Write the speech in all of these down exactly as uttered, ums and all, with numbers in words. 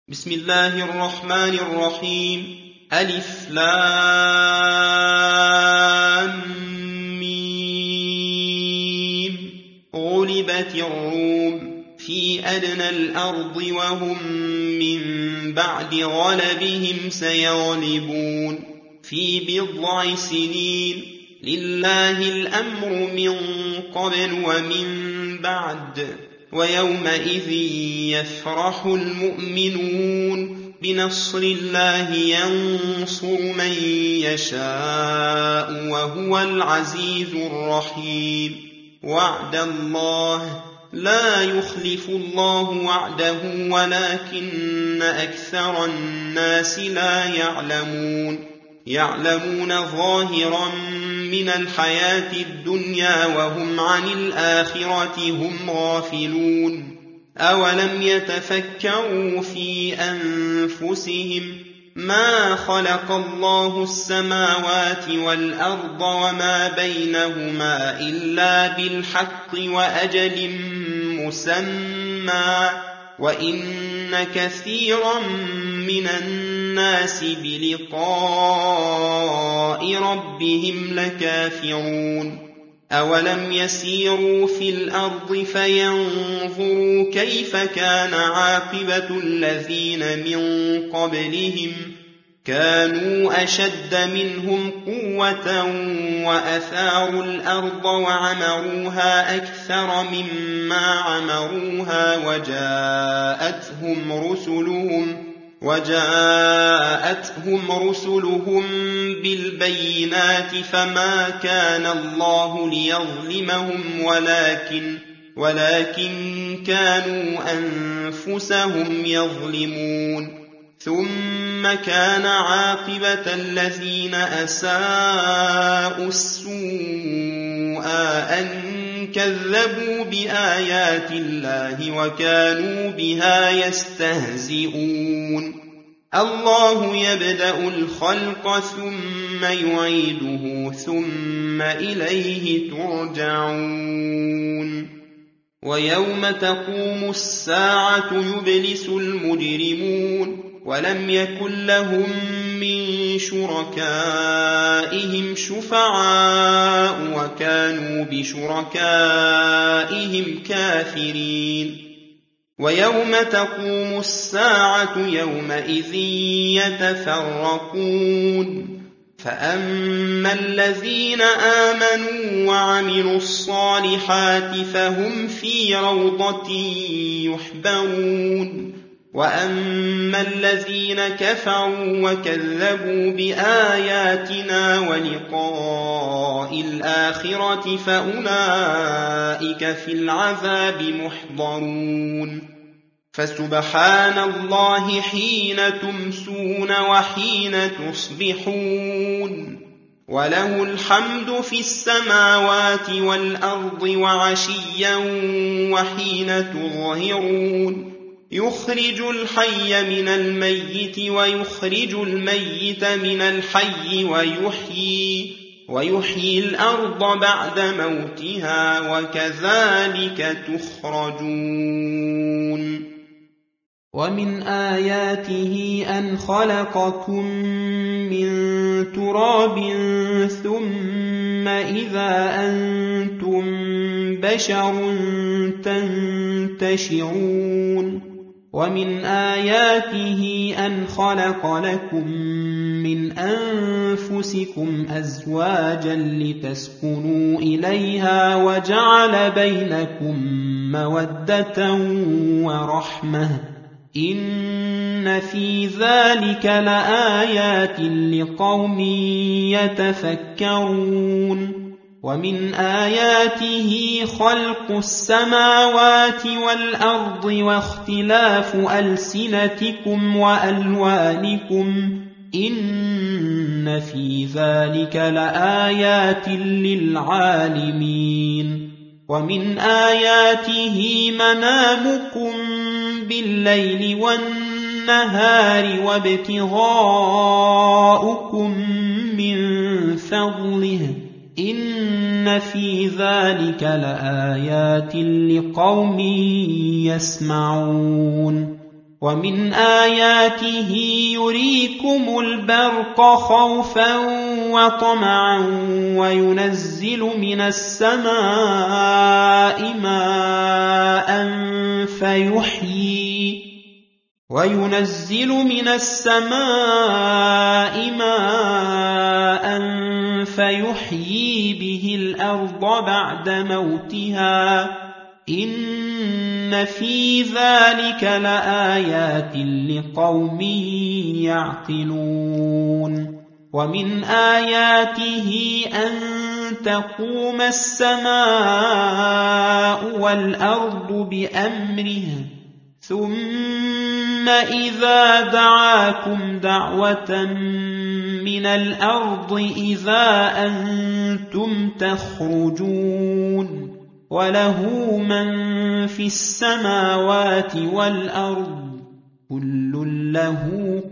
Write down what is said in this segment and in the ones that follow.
بسم الله الرحمن الرحيم. ألف لام ميم. غلبت الروم في أدنى الأرض وهم من بعد غلبهم سيغلبون في بضع سنين. لله الأمر من قبل ومن بعد ويومئذ يفرح المؤمنون بنصر الله ينصر من يشاء وهو العزيز الرحيم. وعد الله لا يخلف الله وعده ولكن أكثر الناس لا يعلمون يعلمون ظاهرا من الحياة الدنيا وهم عن الآخرة هم غافلون. أولم يتفكروا في أنفسهم ما خلق الله السماوات والأرض وما بينهما إلا بالحق وأجل مسمى وإن كثيرا من الناس بلقاء ربهم لكافرون. أولم يسيروا في الأرض فينظروا كيف كان عاقبة الذين من قبلهم كانوا أشد منهم قوة وأثاروا الأرض وعمروها أكثر مما عمروها وجاءتهم رسلهم وجاءتهم رسلهم بالبينات فما كان الله ليظلمهم ولكن ولكن كانوا أنفسهم يظلمون. ثم كان عاقبة الذين أساءوا السوء أن كذبوا بآيات الله وكانوا بها يستهزئون. الله يبدأ الخلق ثم يعيده ثم إليه ترجعون. ويوم تقوم الساعة يبلس المجرمون ولم يكن لهم من شركائهم شفعاء وكانوا بشركائهم كافرين. ويوم تقوم الساعة يومئذ يتفرقون فأما الذين آمنوا وعملوا الصالحات فهم في روضة يحبرون وأما الذين كفروا وكذبوا بآياتنا ولقاء الآخرة فأولئك في العذاب محضرون. فسبحان الله حين تمسون وحين تصبحون وله الحمد في السماوات والأرض وعشيا وحين تظهرون. يخرج الحي من الميت ويخرج الميت من الحي ويحيي ويحيي الأرض بعد موتها وكذلك تخرجون. ومن آياته أن خلقكم من تراب ثم إذا أنتم بشر تنتشرون. ومن آياته أن خلق لكم من أنفسكم أزواجا لتسكنوا إليها وجعل بينكم مودة ورحمة إن في ذلك لآيات لقوم يتفكرون. ومن آياته خلق السماوات والأرض واختلاف ألسنتكم وألوانكم إن في ذلك لآيات للعالمين. ومن آياته منامكم بالليل والنهار وابتغاؤكم من فضله إن في ذلك لآيات لقوم يسمعون ومن آياته يريكم البرق خوفا وطمعا وينزل من السماء ماء فيحيي وينزل من السماء ماء فيحيي به الأرض بعد موتها إن في ذلك لآيات لقوم يعقلون ومن آياته أن تقوم السماء والأرض بأمره ثم إذا دعاكم دعوة من الأرض إذا أنتم تخرجون وله من في السماوات والأرض كل له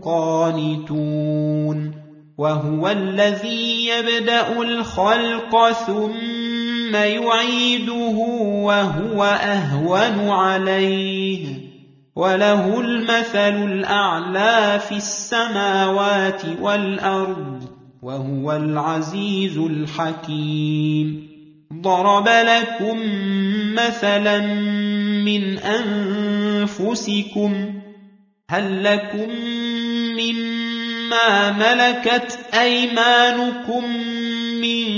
قانتون وهو الذي يبدأ الخلق ثم يعيده وهو أهون عليه وله المثل الأعلى في السماوات والأرض وهو العزيز الحكيم ضرب لكم مثلا من أنفسكم هل لكم مما ملكت أيمانكم من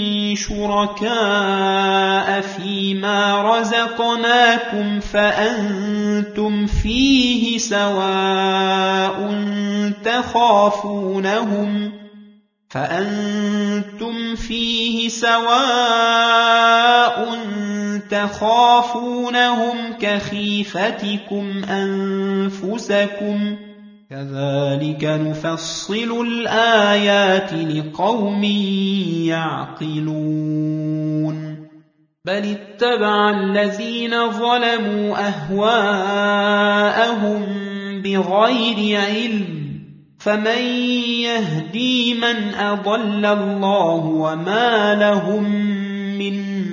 شركاء فيما رزقناكم فأنتم فيه سواء تخافونهم فأنتم فيه سواء تخافونهم كخيفتكم أنفسكم كذلك نفصل الآيات لقوم يعقلون بل اتبع الذين ظلموا أهواءهم بغير علم فمن يهدي من أضل الله وما لهم من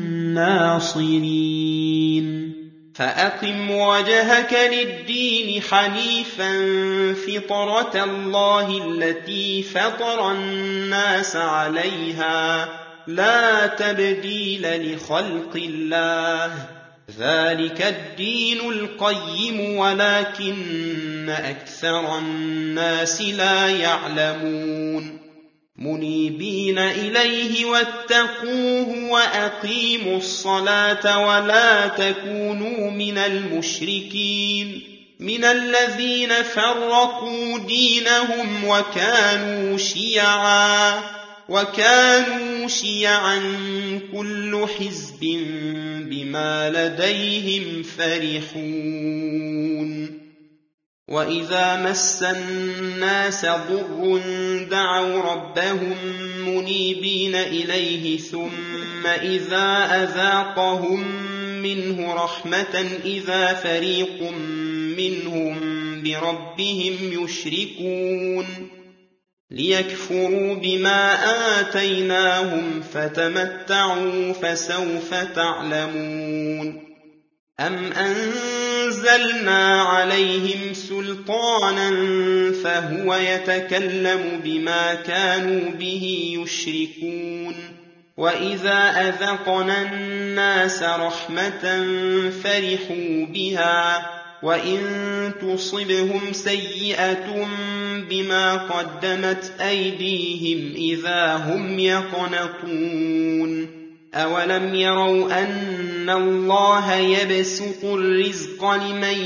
ناصرين فأقم وجهك للدين حنيفا فطرة الله التي فطر الناس عليها لا تبديل لخلق الله ذلك الدين القيم ولكن أكثر الناس لا يعلمون منيبين إليه واتقوه وأقيموا الصلاة ولا تكونوا من المشركين من الذين فرقوا دينهم وكانوا شيعا وكانوا شيعا كل حزب بما لديهم فرحون وإذا مس الناس ضر دعوا ربهم منيبين إليه ثم إذا أذاقهم منه رحمة إذا فريق منهم بربهم يشركون ليكفروا بما آتيناهم فتمتعوا فسوف تعلمون أم أنزلنا عليهم سلطانا فهو يتكلم بما كانوا به يشركون وإذا أذقنا الناس رحمة فرحوا بها وإن تصبهم سيئة بما قدمت أيديهم إذا هم يقنطون أولم يروا أن الله يبسط الرزق لمن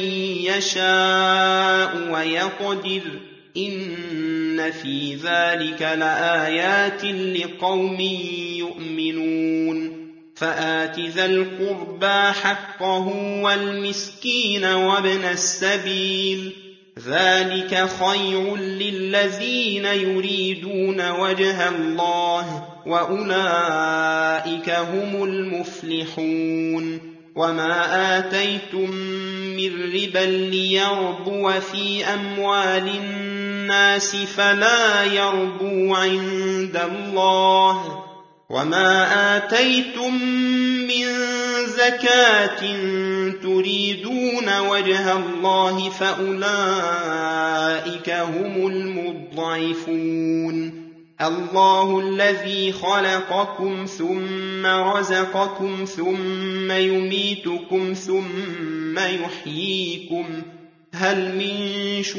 يشاء ويقدر إن في ذلك لآيات لقوم يؤمنون فآت ذا القربى حقه والمسكين وابن السبيل ذلك خير للذين يريدون وجه الله وأولئك هم المفلحون وما آتيتم من ربا ليربو في أموال الناس فلا يربو عند الله وما آتيتم من زكاة تريدون وجه الله فأولئك هم المضعفون الله الذي خلقكم ثم رزقكم ثم يميتكم ثم يحييكم هل من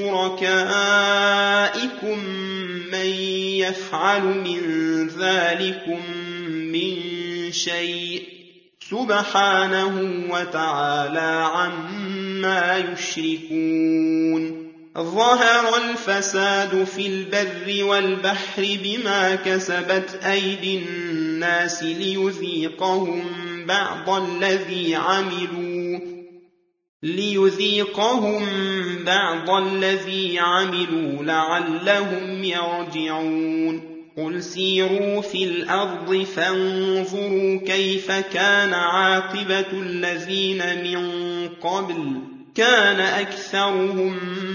شركائكم من يفعل من ذلكم من شيء سبحانه وتعالى عما يشركون ظهر الفساد في البر والبحر بما كسبت أيدي الناس ليذيقهم بعض الذي عملوا ليذيقهم بعض الذي عملوا لعلهم يرجعون قل سيروا في الأرض فانظروا كيف كان عاقبة الذين من قبل كان أكثرهم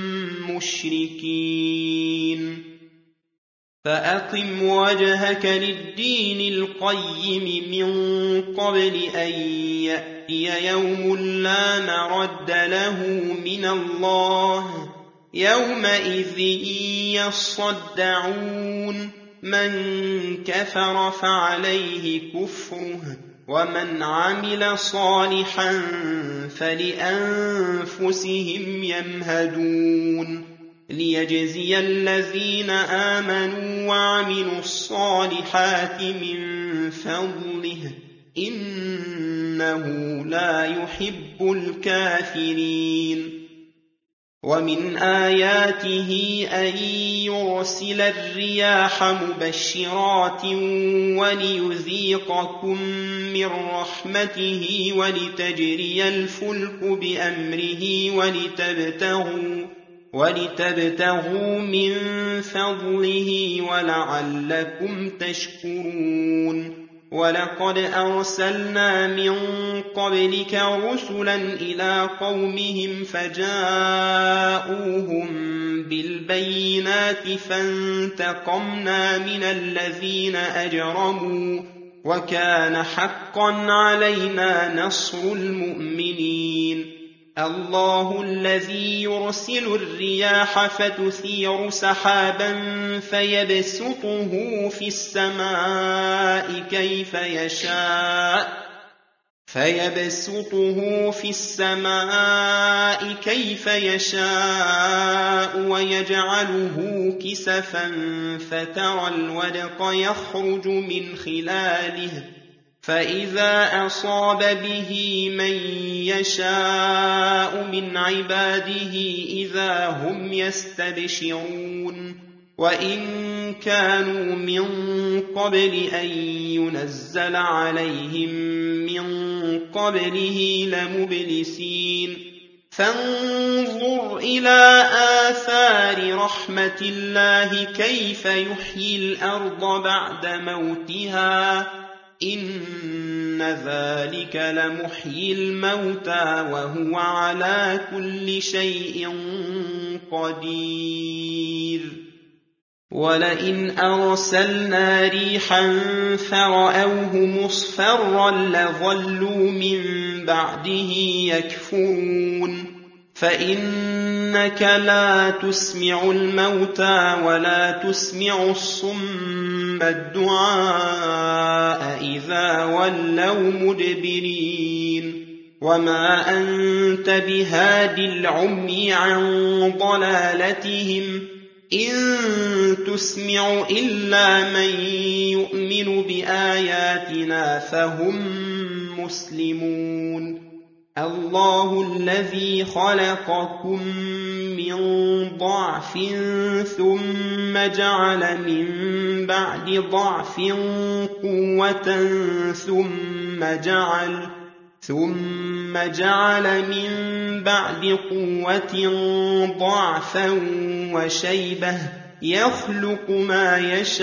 مشركين فأقم وجهك للدين القيم من قبل أن يأتي يوم لا مرد له من الله يومئذ يصدعون من كفر فعليه كفره ومن عمل صالحا فلأنفسهم يمهدون ليجزي الذين آمنوا وعملوا الصالحات من فضله إنه لا يحب الكافرين ومن آياته أن يرسل الرياح مبشرات وليذيقكم من رحمته ولتجري الفلك بأمره ولتبتغوا, ولتبتغوا من فضله ولعلكم تشكرون ولقد أرسلنا من قبلك رسلا إلى قومهم فجاءوهم بالبينات فانتقمنا من الذين أجرموا وكان حقا علينا نصر المؤمنين الله الذي يرسل الرياح فتثير سحابا فيبسطه في السماء كيف يشاء فيبسطه في السماء كيف يشاء ويجعله كسفا فترى الودق يخرج من خلاله فإذا أصاب به من يشاء من عباده إذا هم يستبشرون وإن كانوا من قبل أن ينزل عليهم من قبله لمبلسين فانظر إلى آثار رحمة الله كيف يحيي الأرض بعد موتها إن ذلك لمحيي الموتى وهو على كل شيء قدير ولئن أرسلنا ريحا فرأوه مصفرا لظلوا من بعده يكفرون فإنك لا تسمع الموتى ولا تسمع الصم الدعاء إذا ولوا مدبرين وما أنت بهاد العمي عن ضلالتهم إن تسمع إلا من يؤمن بآياتنا فهم مسلمون الله الذي خلقكم من ضعف ثم جعل من بعد ضعف قوة ثم جعل ثم جعل من بعد قوة ضعفا وشيبة يخلق ما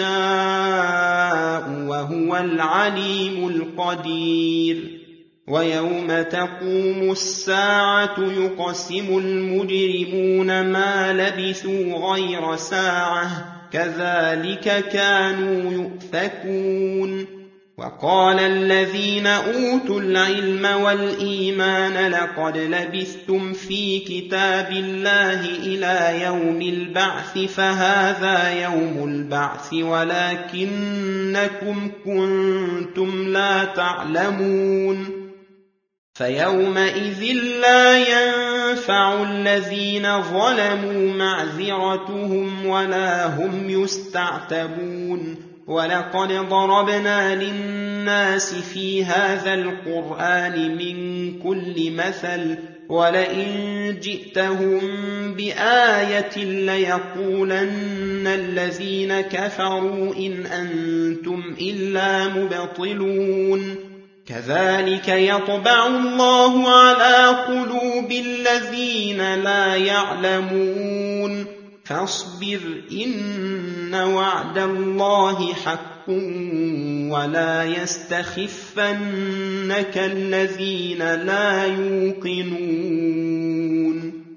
يشاء وهو العليم القدير ويوم تقوم الساعة يقسم المجرمون ما لبثوا غير ساعة كذلك كانوا يؤفكون وقال الذين أوتوا العلم والإيمان لقد لبثتم في كتاب الله إلى يوم البعث فهذا يوم البعث ولكنكم كنتم لا تعلمون فيومئذ لا ينفع الذين ظلموا معذرتهم ولا هم يستعتبون ولقد ضربنا للناس في هذا القرآن من كل مثل ولئن جئتهم بآية ليقولن الذين كفروا إن أنتم إلا مبطلون كذلك يطبع الله على قلوب الذين لا يعلمون فاصبر إن وعد الله حق ولا يستخفنك الذين لا يوقنون